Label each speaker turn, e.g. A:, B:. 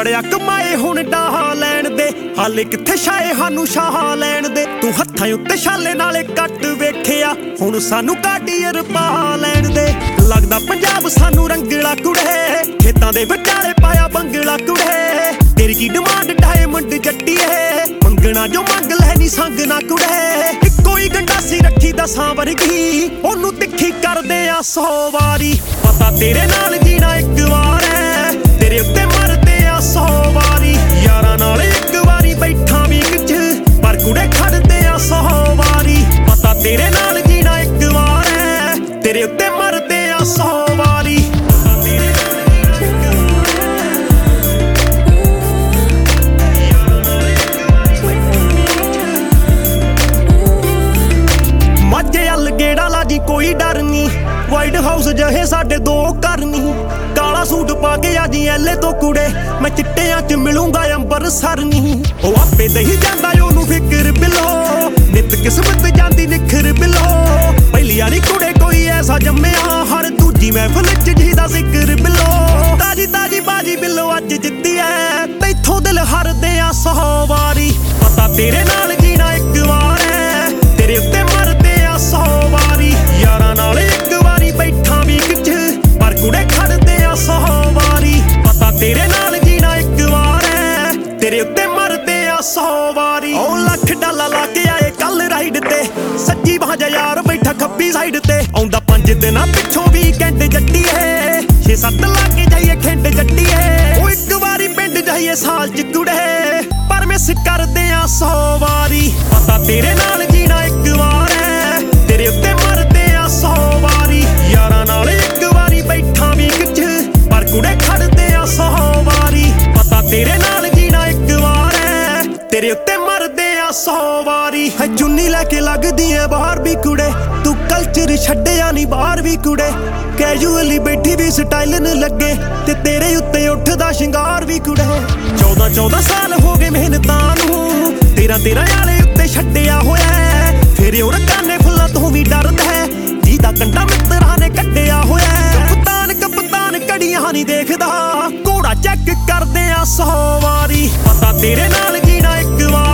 A: ਬੜਿਆ ਕਮਾਏ ਹੁਣ ਡਾਹ ਲੈਣ ਦੇ, ਹਾਲੇ ਕਿੱਥੇ ਛਾਏ ਸਾਨੂੰ ਸ਼ਾਹ ਲੈਣ ਦੇ। ਤੂੰ ਹੱਥਾਂ ਉੱਤੇ ਛਾਲੇ ਨਾਲੇ ਕੱਟ ਵੇਖਿਆ, ਹੁਣ ਸਾਨੂੰ ਕਾਡੀਅਰ ਪਾ ਲੈਣ ਦੇ। ਲੱਗਦਾ ਪੰਜਾਬ ਸਾਨੂੰ ਰੰਗਲਾ ਕੁੜੇ, ਖੇਤਾਂ ਦੇ ਵਿਚਾਲੇ ਪਾਇਆ ਬੰਗਲਾ ਕੁੜੇ। ਤੇਰੀ ਕੀ ਡਿਮਾਂਡ ਡਾਇਮੰਡ ਜੱਟੀਏ, ਮੰਗਣਾ ਜੋ ਮੰਗ ਲੈ ਨੀ ਸੰਗ ਨਾ ਕੁੜੇ। ਇੱਕੋ ਹੀ ਗੰਡਾਸੀ ਰੱਖੀ ਦਸਾਂ ਵਰਗੀ, ਉਹਨੂੰ ਤਿੱਖੀ ਕਰਦੇ ਆ 100 ਵਾਰੀ। ਪਤਾ ਤੇਰੇ ਨਾਲ ਜੀਣਾ ਇੱਕ ਵਾਰ ਐ, ਤੇਰੇ ਉੱਤੇ ਮਰਦੇ ਆ 100 ਵਾਰੀ। ਯਾਰਾਂ ਨਾਲ ਇੱਕ ਵਾਰੀ ਬੈਠਾ ਵੀਕ ਚ, ਪਰ ਕੁੜੇ ਖੜਦੇ ਆ 100 ਵਾਰੀ। ਪਤਾ ਤੇਰੇ ਨਾਲ ਜੀਣਾ ਇੱਕ ਵਾਰ ਐ, ਤੇਰੇ ਉੱਤੇ ਮਰਦੇ ਆ 100 ਵਾਰੀ। ਮਾਝੇ ਵੱਲ ਗੇੜਾ ਲਾ ਜੀ ਕੋਈ ਡਰ ਨੀ, ਵਾਈਟ ਹਾਊਸ ਜਿਹੇ ਸਾਡੇ 2 ਘਰ ਨੀ। ਕਾਲਾ ਸੂਟ ਪਾ ਕੇ ਆ ਜੀ ਐਲੇ ਤੋਂ ਕੁੜੇ, ਮੈਂ ਚਿੱਟਿਆਂ ਚ ਮਿਲੂੰਗਾ ਅੰਬਰਸਰ ਨੀ। ਉਹ ਆਪੇ ਦਹੀ ਜਾਂਦਾ ਉਹਨੂੰ ਫਿਕਰ ਬਿਲੋ, ਨਿੱਤ ਕਿਸਮਤ ਜਾਂਦੀ ਨਿਖਰ ਬਿਲੋ। ਪਹਿਲੀ ਵਾਰੀ ਕੁੜੇ ਕੋਈ ਐਸਾ ਜੰਮਿਆ, ਹਰ ਦੂਜੀ ਮਹਿਫਲ ਚ ਜਿਹਦਾ ਜ਼ਿਕਰ ਬਿਲੋ। ਤਾਜੀ ਤਾਜੀ ਬਾਜੀ ਬਿਲੋ ਅੱਜ ਜਿੱਤੀ ਐ, ਤੈਥੋਂ ਦਿਲ ਹਰਦੇ ਆ 100 ਵਾਰੀ। ਪਤਾ ਤੇਰੇ ਨਾਲ ਜੀਣਾ ਇੱਕ ਵਾਰ ਐ, ਤੇਰੇ ਉੱਤੇ ਮਰਦੇ ਆ 100 ਵਾਰੀ। ਯਾਰਾਂ ਨਾਲ ਇੱਕ ਵਾਰੀ ਬੈਠਾ ਵੀਕ ਚ, ਪਰ ਕੁੜੇ ਖੜਦੇ ਆ 100 ਵਾਰੀ। ਪਤਾ ਤੇਰੇ ਨਾਲ ਜੀਣਾ ਇੱਕ ਵਾਰ ਐ, ਤੇਰੇ ਉੱਤੇ ਮਰਦੇ ਆ 100 ਵਾਰੀ। ਉਹ ਲੱਖ ਡਾਲਾ ਲਾ ਕੇ ਆਏ ਕੱਲ ਰਾਈਡ ਤੇ, ਸੱਜੀ ਬਾਂਹ ਯਾਰ ਬੈਠਾ ਖੱਬੀ ਸਾਈਡ ਤੇ। ਆਉਂਦਾ 5 ਦਿਨਾਂ ਪਿੱਛੋਂ ਵੀਕਐਂਡ ਜੱਟੀਏ, 6-7 ਲਾ ਕੇ ਜਾਈਏ ਖਿੰਡ ਜੱਟੀਏ। ਉਹ ਇੱਕ ਵਾਰੀ ਪਿੰਡ ਜਾਈਏ ਸਾਲ ਚ ਕੁੜੇ, ਪਰ ਮਿਸ ਕਰਦੇ ਆ 100 ਵਾਰੀ। ਪਤਾ ਤੇਰੇ ਨਾਲ ਜੀਣਾ ਇੱਕ ਵਾਰ ਐ, ਤੇਰੇ ਉੱਤੇ ਮਰਦੇ ਆ 100 ਵਾਰੀ। ਯਾਰਾਂ ਨਾਲ ਇੱਕ ਵਾਰੀ ਬੈਠਾ ਵੀਕ ਚ, ਪਰ ਕੁੜੇ ਖੜਦੇ ਆ 100 ਵਾਰੀ। ਪਤਾ ਤੇਰੇ ਨਾਲ ਜੀਣਾ ਇੱਕ ਵਾਰ ਐ, ਤੇਰੇ ਉੱਤੇ ਮਰਦੇ ਆ 100 ਵਾਰੀ। ਹੈ ਚੁੰਨੀ ਲੈ ਕੇ ਲੱਗਦੀ ਐ ਬਾਹਰ ਵੀ ਕੁੜੇ, ਤੂੰ ਕਲਚਰ ਛੱਡਿਆ ਨੀ ਬਾਹਰ ਵੀ ਕੁੜੇ। ਕੈਜੂਅਲੀ ਬੈਠੀ ਵੀ ਸਟਾਈਲਨ ਲੱਗੇ, ਤੇ ਤੇਰੇ ਉੱਤੇ ਉੱਠਦਾ ਸ਼ਿੰਗਾਰ ਵੀ ਕੁੜੇ। 14 ਸਾਲ ਹੋ ਗਏ ਮਿਹਨਤਾਂ ਨੂੰ, 13 ਵਾਲੇ ਉੱਤੇ ਛੱਡਿਆ ਹੋਇਆ। ਫਿਰ ਉਹ ਰਕਾਨੇ ਫੁੱਲਾਂ ਤੋਂ ਵੀ ਡਰਦਾ ਹੈ, ਜਿਹਦਾ ਕੰਡਾ ਮਿੱਤਰਾਂ ਨੇ ਕੱਢਿਆ ਹੋਇਆ। ਕਪਤਾਨ ਕੜੀਆਂ ਨੀ ਦੇਖਦਾ, ਘੋੜਾ ਚੈੱਕ ਕਰਦੇ ਆ 100 ਵਾਰੀ। ਪਤਾ ਤੇਰੇ ਨਾਲ ਜੀਣਾ ਇੱਕ ਵਾਰ